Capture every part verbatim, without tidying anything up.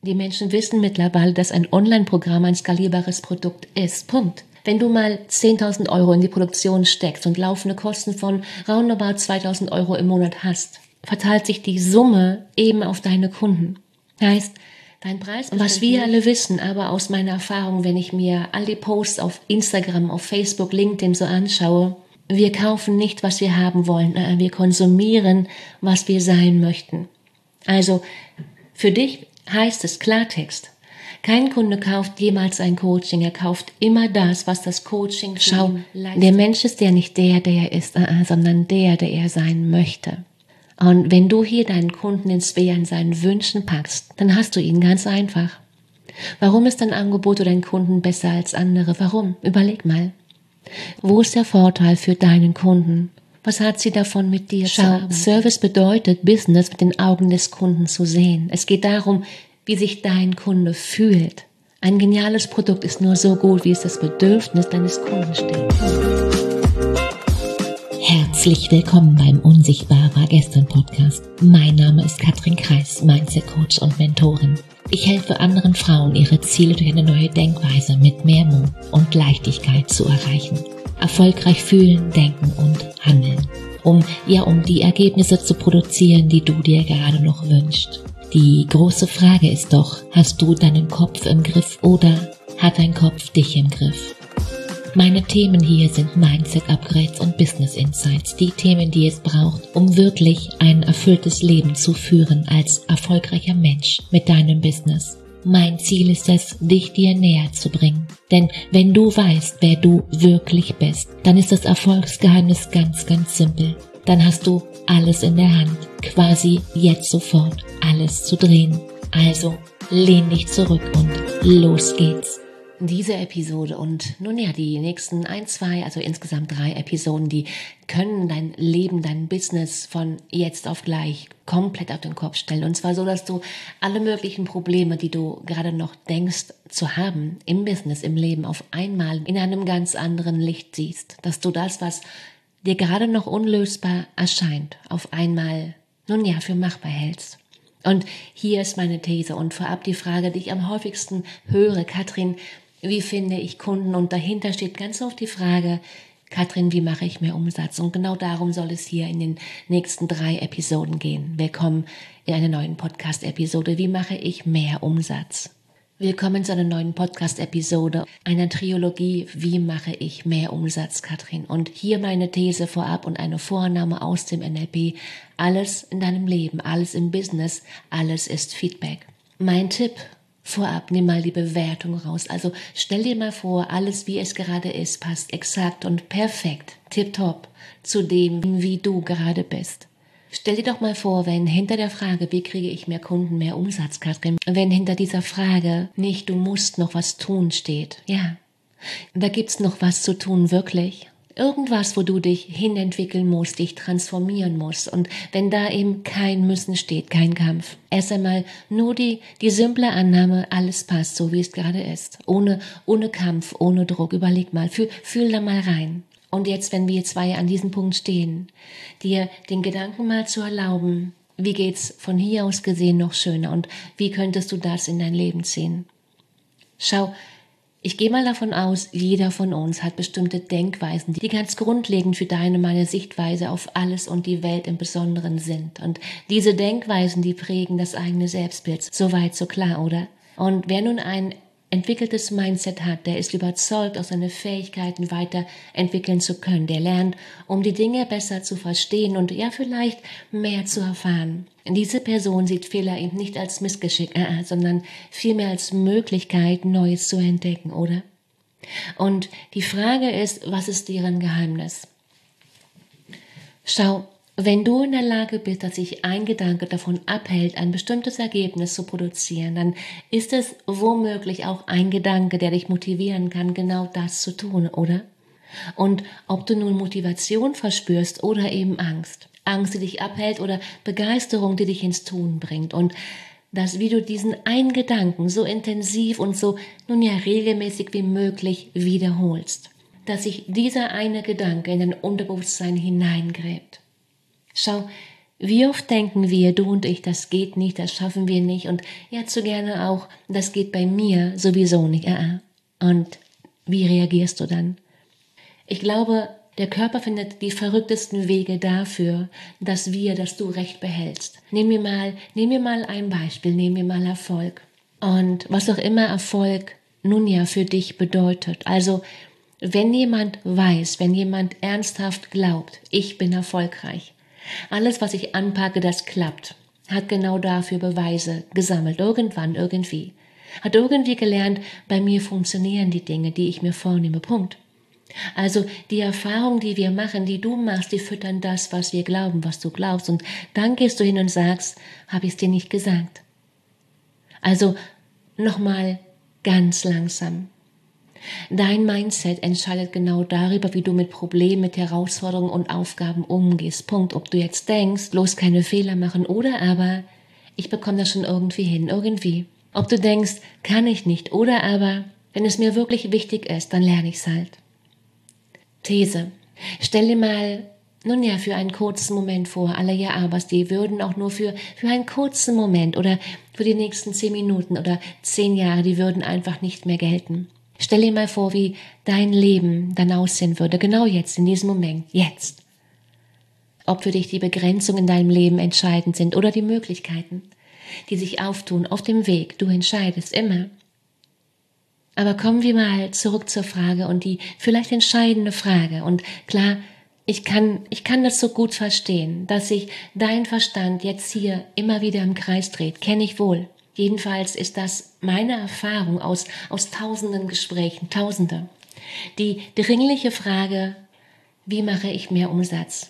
Die Menschen wissen mittlerweile, dass ein Online-Programm ein skalierbares Produkt ist. Punkt. Wenn du mal zehntausend Euro in die Produktion steckst und laufende Kosten von roundabout zweitausend Euro im Monat hast, verteilt sich die Summe eben auf deine Kunden. Heißt, dein Preis, was wir alle wissen, aber aus meiner Erfahrung, wenn ich mir all die Posts auf Instagram, auf Facebook, LinkedIn so anschaue, wir kaufen nicht, was wir haben wollen, wir konsumieren, was wir sein möchten. Also für dich heißt es Klartext. Kein Kunde kauft jemals ein Coaching, er kauft immer das, was das Coaching für ihn leistet. Der Mensch ist ja nicht der, der er ist, sondern der, der er sein möchte. Und wenn du hier deinen Kunden ins Wehe an seinen Wünschen packst, dann hast du ihn ganz einfach. Warum ist dein Angebot oder dein Kunden besser als andere? Warum? Überleg mal. Wo ist der Vorteil für deinen Kunden? Was hat sie davon, mit dir zu arbeiten? Service bedeutet, Business mit den Augen des Kunden zu sehen. Es geht darum, wie sich dein Kunde fühlt. Ein geniales Produkt ist nur so gut, wie es das Bedürfnis deines Kunden stellt. Herzlich willkommen beim Unsichtbar war gestern Podcast. Mein Name ist Katrin Kreis, Mindset Coach und Mentorin. Ich helfe anderen Frauen, ihre Ziele durch eine neue Denkweise mit mehr Mut und Leichtigkeit zu erreichen. Erfolgreich fühlen, denken und handeln. Um, ja, um die Ergebnisse zu produzieren, die du dir gerade noch wünschst. Die große Frage ist doch, hast du deinen Kopf im Griff oder hat dein Kopf dich im Griff? Meine Themen hier sind Mindset-Upgrades und Business-Insights, die Themen, die es braucht, um wirklich ein erfülltes Leben zu führen als erfolgreicher Mensch mit deinem Business. Mein Ziel ist es, dich dir näher zu bringen. Denn wenn du weißt, wer du wirklich bist, dann ist das Erfolgsgeheimnis ganz, ganz simpel. Dann hast du alles in der Hand, quasi jetzt sofort alles zu drehen. Also lehn dich zurück und los geht's. Diese Episode und nun ja, die nächsten ein, zwei, also insgesamt drei Episoden, die können dein Leben, dein Business von jetzt auf gleich komplett auf den Kopf stellen. Und zwar so, dass du alle möglichen Probleme, die du gerade noch denkst zu haben im Business, im Leben, auf einmal in einem ganz anderen Licht siehst. Dass du das, was dir gerade noch unlösbar erscheint, auf einmal, nun ja, für machbar hältst. Und hier ist meine These und vorab die Frage, die ich am häufigsten höre, Katrin, wie finde ich Kunden? Und dahinter steht ganz oft die Frage, Katrin, wie mache ich mehr Umsatz? Und genau darum soll es hier in den nächsten drei Episoden gehen. Willkommen in einer neuen Podcast-Episode. Wie mache ich mehr Umsatz? Willkommen zu einer neuen Podcast-Episode, einer Trilogie, wie mache ich mehr Umsatz, Katrin? Und hier meine These vorab und eine Vorannahme aus dem N L P. Alles in deinem Leben, alles im Business, alles ist Feedback. Mein Tipp vorab, nimm mal die Bewertung raus. Also stell dir mal vor, alles wie es gerade ist, passt exakt und perfekt, tipptopp zu dem, wie du gerade bist. Stell dir doch mal vor, wenn hinter der Frage, wie kriege ich mehr Kunden, mehr Umsatz, Katrin, wenn hinter dieser Frage nicht, du musst noch was tun steht. Ja, da gibt's noch was zu tun, wirklich. Irgendwas, wo du dich hinentwickeln musst, dich transformieren musst. Und wenn da eben kein Müssen steht, kein Kampf. Erst einmal nur die, die simple Annahme, alles passt, so wie es gerade ist. Ohne, ohne Kampf, ohne Druck. Überleg mal, fühl, fühl da mal rein. Und jetzt, wenn wir zwei an diesem Punkt stehen, dir den Gedanken mal zu erlauben, wie geht's von hier aus gesehen noch schöner und wie könntest du das in dein Leben ziehen? Schau, ich gehe mal davon aus, jeder von uns hat bestimmte Denkweisen, die ganz grundlegend für deine, meine Sichtweise auf alles und die Welt im Besonderen sind. Und diese Denkweisen, die prägen das eigene Selbstbild. Soweit, so klar, oder? Und wer nun ein entwickeltes Mindset hat, der ist überzeugt, auch seine Fähigkeiten weiterentwickeln zu können. Der lernt, um die Dinge besser zu verstehen und ja vielleicht mehr zu erfahren. Diese Person sieht Fehler eben nicht als Missgeschick, äh, sondern vielmehr als Möglichkeit, Neues zu entdecken, oder? Und die Frage ist, was ist deren Geheimnis? Schau, wenn du in der Lage bist, dass sich ein Gedanke davon abhält, ein bestimmtes Ergebnis zu produzieren, dann ist es womöglich auch ein Gedanke, der dich motivieren kann, genau das zu tun, oder? Und ob du nun Motivation verspürst oder eben Angst. Angst, die dich abhält oder Begeisterung, die dich ins Tun bringt. Und dass, wie du diesen einen Gedanken so intensiv und so, nun ja, regelmäßig wie möglich wiederholst. Dass sich dieser eine Gedanke in dein Unterbewusstsein hineingräbt. Schau, Wie oft denken wir, du und ich, das geht nicht, das schaffen wir nicht und ja, zu gerne auch, das geht bei mir sowieso nicht. Ah, ah. Und wie reagierst du dann? Ich glaube, der Körper findet die verrücktesten Wege dafür, dass wir, dass du Recht behältst. Nehmen wir mal, nehmen wir mal ein Beispiel, nehmen wir mal Erfolg. Und was auch immer Erfolg nun ja für dich bedeutet. Also, wenn jemand weiß, wenn jemand ernsthaft glaubt, ich bin erfolgreich, alles, was ich anpacke, das klappt, hat genau dafür Beweise gesammelt, irgendwann, irgendwie. Hat irgendwie gelernt, bei mir funktionieren die Dinge, die ich mir vornehme, Punkt. Also die Erfahrungen, die wir machen, die du machst, die füttern das, was wir glauben, was du glaubst. Und dann gehst du hin und sagst, habe ich es dir nicht gesagt. Also nochmal ganz langsam. Dein Mindset entscheidet genau darüber, wie du mit Problemen, mit Herausforderungen und Aufgaben umgehst. Punkt. Ob du jetzt denkst, bloß keine Fehler machen oder aber, ich bekomme das schon irgendwie hin, irgendwie. Ob du denkst, kann ich nicht oder aber, wenn es mir wirklich wichtig ist, dann lerne ich es halt. These. Stell dir mal, nun ja, für einen kurzen Moment vor, alle Ja-Abers, die würden auch nur für, für einen kurzen Moment oder für die nächsten zehn Minuten oder zehn Jahre, die würden einfach nicht mehr gelten. Stell dir mal vor, wie dein Leben dann aussehen würde, genau jetzt, in diesem Moment, jetzt. Ob für dich die Begrenzungen in deinem Leben entscheidend sind oder die Möglichkeiten, die sich auftun auf dem Weg, du entscheidest immer. Aber kommen wir mal zurück zur Frage und die vielleicht entscheidende Frage. Und klar, ich kann, ich kann das so gut verstehen, dass sich dein Verstand jetzt hier immer wieder im Kreis dreht, kenne ich wohl. Jedenfalls ist das meine Erfahrung aus, aus tausenden Gesprächen, tausende. Die dringliche Frage, wie mache ich mehr Umsatz?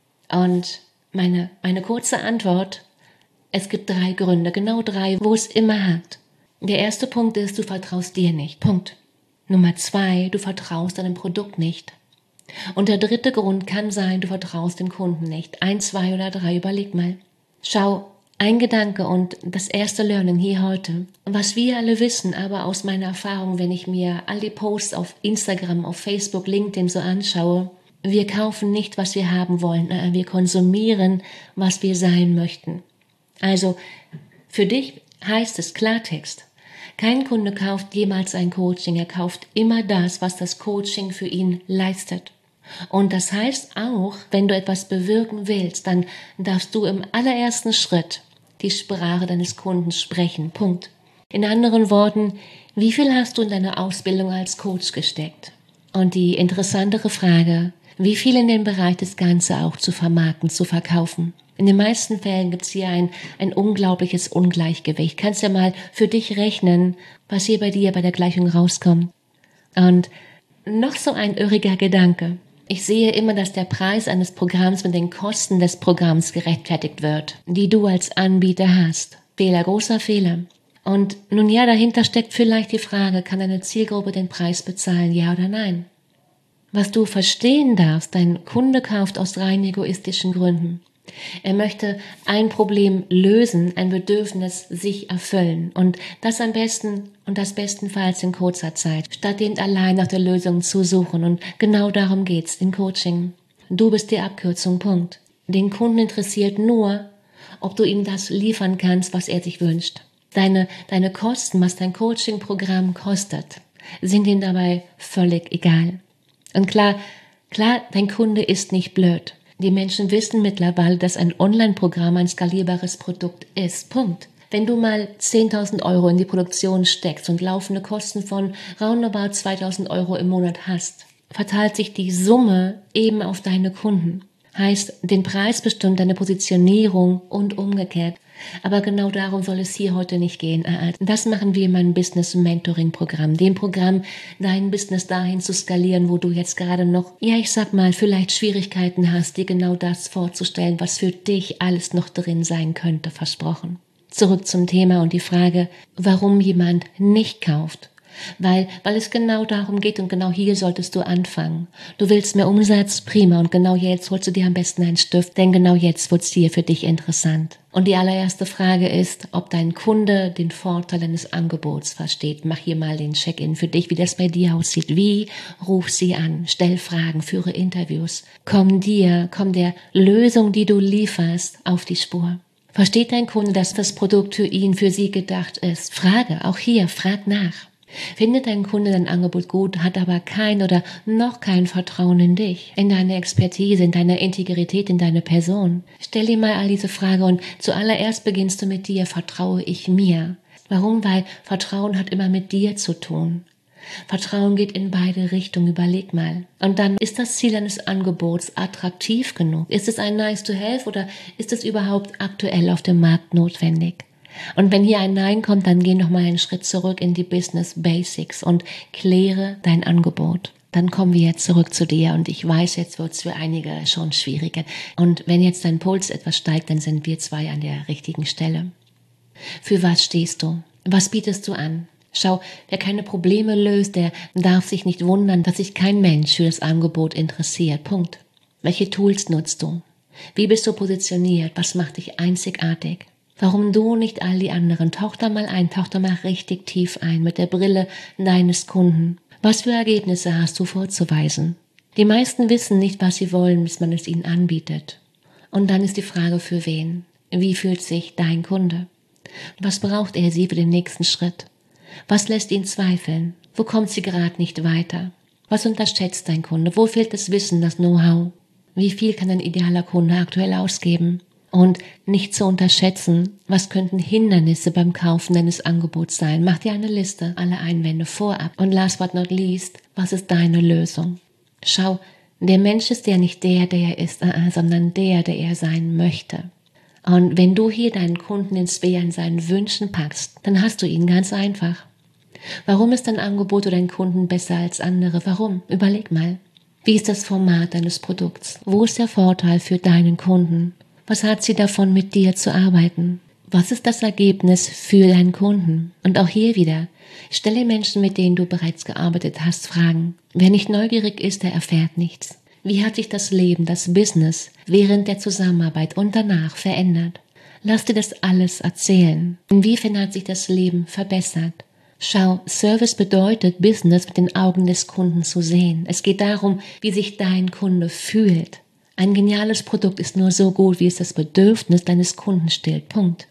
Und meine, meine kurze Antwort, es gibt drei Gründe, genau drei, wo es immer hakt. Der erste Punkt ist, du vertraust dir nicht. Punkt. Nummer zwei, du vertraust deinem Produkt nicht. Und der dritte Grund kann sein, du vertraust dem Kunden nicht. Ein, zwei oder drei, überleg mal. Schau, ein Gedanke und das erste Learning hier heute. Was wir alle wissen, aber aus meiner Erfahrung, wenn ich mir all die Posts auf Instagram, auf Facebook, LinkedIn so anschaue, wir kaufen nicht, was wir haben wollen, wir konsumieren, was wir sein möchten. Also, für dich heißt es Klartext. Kein Kunde kauft jemals ein Coaching, er kauft immer das, was das Coaching für ihn leistet. Und das heißt auch, wenn du etwas bewirken willst, dann darfst du im allerersten Schritt die Sprache deines Kunden sprechen. Punkt. In anderen Worten, wie viel hast du in deine Ausbildung als Coach gesteckt? Und die interessantere Frage, wie viel in den Bereich das Ganze auch zu vermarkten, zu verkaufen? In den meisten Fällen gibt es hier ein, ein unglaubliches Ungleichgewicht. Kannst ja mal für dich rechnen, was hier bei dir bei der Gleichung rauskommt. Und noch so ein irriger Gedanke. Ich sehe immer, dass der Preis eines Programms mit den Kosten des Programms gerechtfertigt wird, die du als Anbieter hast. Fehler, großer Fehler. Und nun ja, dahinter steckt vielleicht die Frage, kann eine Zielgruppe den Preis bezahlen, ja oder nein? Was du verstehen darfst, dein Kunde kauft aus rein egoistischen Gründen. Er möchte ein Problem lösen, ein Bedürfnis sich erfüllen und das am besten und das bestenfalls in kurzer Zeit, statt eben allein nach der Lösung zu suchen. Und genau darum geht's im Coaching. Du bist die Abkürzung, Punkt. Den Kunden interessiert nur, ob du ihm das liefern kannst, was er sich wünscht. Deine, deine Kosten, was dein Coaching-Programm kostet, sind ihm dabei völlig egal. Und klar, klar, dein Kunde ist nicht blöd. Die Menschen wissen mittlerweile, dass ein Online-Programm ein skalierbares Produkt ist. Punkt. Wenn du mal zehntausend Euro in die Produktion steckst und laufende Kosten von roundabout zweitausend Euro im Monat hast, verteilt sich die Summe eben auf deine Kunden. Heißt, den Preis bestimmt deine Positionierung und umgekehrt. Aber genau darum soll es hier heute nicht gehen. Das machen wir in meinem Business-Mentoring-Programm. Dem Programm, dein Business dahin zu skalieren, wo du jetzt gerade noch, ja ich sag mal, vielleicht Schwierigkeiten hast, dir genau das vorzustellen, was für dich alles noch drin sein könnte, versprochen. Zurück zum Thema und die Frage, warum jemand nicht kauft. Weil, weil es genau darum geht und genau hier solltest du anfangen. Du willst mehr Umsatz? Prima. Und genau jetzt holst du dir am besten einen Stift, denn genau jetzt wird es hier für dich interessant. Und die allererste Frage ist, ob dein Kunde den Vorteil deines Angebots versteht. Mach hier mal den Check-in für dich, wie das bei dir aussieht. Wie? Ruf sie an, stell Fragen, führe Interviews. Komm dir, komm der Lösung, die du lieferst, auf die Spur. Versteht dein Kunde, dass das Produkt für ihn, für sie gedacht ist? Frage, auch hier, frag nach. Findet dein Kunde dein Angebot gut, hat aber kein oder noch kein Vertrauen in dich, in deine Expertise, in deine Integrität, in deine Person? Stell ihm mal all diese Frage und zuallererst beginnst du mit dir, vertraue ich mir? Warum? Weil Vertrauen hat immer mit dir zu tun. Vertrauen geht in beide Richtungen, überleg mal. Und dann, ist das Ziel deines Angebots attraktiv genug? Ist es ein Nice to have oder ist es überhaupt aktuell auf dem Markt notwendig? Und wenn hier ein Nein kommt, dann geh noch mal einen Schritt zurück in die Business Basics und kläre dein Angebot. Dann kommen wir jetzt zurück zu dir und ich weiß, jetzt wird es für einige schon schwieriger. Und wenn jetzt dein Puls etwas steigt, dann sind wir zwei an der richtigen Stelle. Für was stehst du? Was bietest du an? Schau, wer keine Probleme löst, der darf sich nicht wundern, dass sich kein Mensch für das Angebot interessiert. Punkt. Welche Tools nutzt du? Wie bist du positioniert? Was macht dich einzigartig? Warum du nicht all die anderen? Tauch da mal ein, tauch da mal richtig tief ein mit der Brille deines Kunden. Was für Ergebnisse hast du vorzuweisen? Die meisten wissen nicht, was sie wollen, bis man es ihnen anbietet. Und dann ist die Frage, für wen? Wie fühlt sich dein Kunde? Was braucht er sie für den nächsten Schritt? Was lässt ihn zweifeln? Wo kommt sie gerade nicht weiter? Was unterschätzt dein Kunde? Wo fehlt das Wissen, das Know-how? Wie viel kann ein idealer Kunde aktuell ausgeben? Und nicht zu unterschätzen, was könnten Hindernisse beim Kaufen deines Angebots sein? Mach dir eine Liste, alle Einwände vorab. Und last but not least, was ist deine Lösung? Schau, der Mensch ist ja nicht der, der er ist, sondern der, der er sein möchte. Und wenn du hier deinen Kunden ins Weh an seinen Wünschen packst, dann hast du ihn ganz einfach. Warum ist dein Angebot oder dein Kunden besser als andere? Warum? Überleg mal. Wie ist das Format deines Produkts? Wo ist der Vorteil für deinen Kunden? Was hat sie davon, mit dir zu arbeiten? Was ist das Ergebnis für deinen Kunden? Und auch hier wieder, stelle Menschen, mit denen du bereits gearbeitet hast, Fragen. Wer nicht neugierig ist, der erfährt nichts. Wie hat sich das Leben, das Business während der Zusammenarbeit und danach verändert? Lass dir das alles erzählen. Inwiefern hat sich das Leben verbessert? Schau, Service bedeutet, Business mit den Augen des Kunden zu sehen. Es geht darum, wie sich dein Kunde fühlt. Ein geniales Produkt ist nur so gut, wie es das Bedürfnis deines Kunden stillt. Punkt.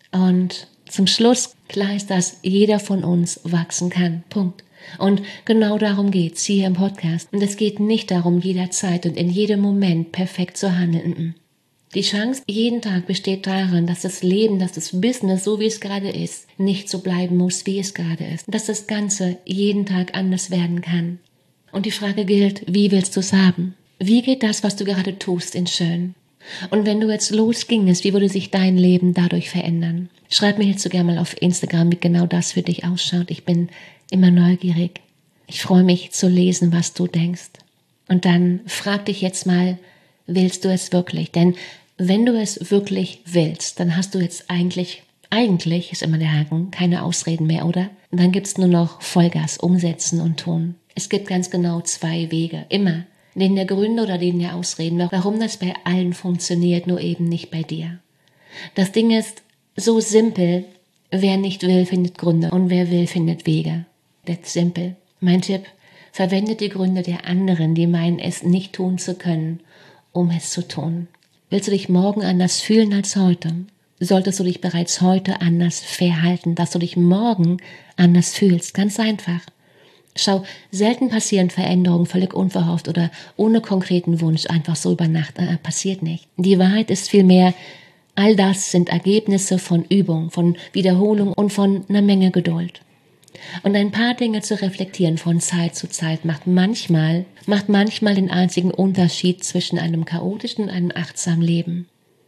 Und zum Schluss, klar ist, dass jeder von uns wachsen kann. Punkt. Und genau darum geht's hier im Podcast. Und es geht nicht darum, jederzeit und in jedem Moment perfekt zu handeln. Die Chance jeden Tag besteht darin, dass das Leben, dass das Business, so wie es gerade ist, nicht so bleiben muss, wie es gerade ist. Dass das Ganze jeden Tag anders werden kann. Und die Frage gilt, wie willst du es haben? Wie geht das, was du gerade tust, in schön? Und wenn du jetzt losgingest, wie würde sich dein Leben dadurch verändern? Schreib mir jetzt so gerne mal auf Instagram, wie genau das für dich ausschaut. Ich bin immer neugierig. Ich freue mich zu lesen, was du denkst. Und dann frag dich jetzt mal, willst du es wirklich? Denn wenn du es wirklich willst, dann hast du jetzt eigentlich, eigentlich ist immer der Haken, keine Ausreden mehr, oder? Und dann gibt's nur noch Vollgas, umsetzen und tun. Es gibt ganz genau zwei Wege, immer. Den der Gründe oder den der Ausreden, warum das bei allen funktioniert, nur eben nicht bei dir. Das Ding ist so simpel, wer nicht will, findet Gründe und wer will, findet Wege. That's simple. Mein Tipp, verwende die Gründe der anderen, die meinen, es nicht tun zu können, um es zu tun. Willst du dich morgen anders fühlen als heute? Solltest du dich bereits heute anders verhalten, dass du dich morgen anders fühlst? Ganz einfach. Schau, selten passieren Veränderungen völlig unverhofft oder ohne konkreten Wunsch, einfach so über Nacht. Äh, passiert nicht. Die Wahrheit ist vielmehr, all das sind Ergebnisse von Übung, von Wiederholung und von einer Menge Geduld. Und ein paar Dinge zu reflektieren von Zeit zu Zeit macht manchmal, macht manchmal den einzigen Unterschied zwischen einem chaotischen und einem achtsamen Leben.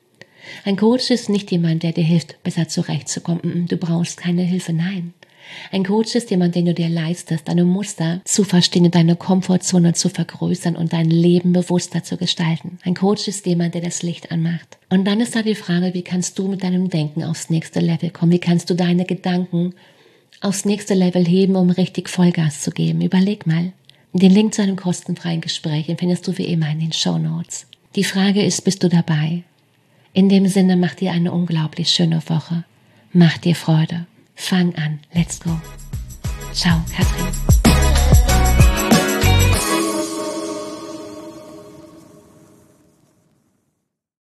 Ein Coach ist nicht jemand, der dir hilft, besser zurechtzukommen. Du brauchst keine Hilfe, nein. Ein Coach ist jemand, den du dir leistest, deine Muster zu verstehen und deine Komfortzone zu vergrößern und dein Leben bewusster zu gestalten. Ein Coach ist jemand, der das Licht anmacht. Und dann ist da die Frage, wie kannst du mit deinem Denken aufs nächste Level kommen? Wie kannst du deine Gedanken aufs nächste Level heben, um richtig Vollgas zu geben? Überleg mal. Den Link zu einem kostenfreien Gespräch findest du wie immer in den Shownotes. Die Frage ist, bist du dabei? In dem Sinne, mach dir eine unglaublich schöne Woche. Mach dir Freude. Fang an. Let's go. Ciao, Katrin.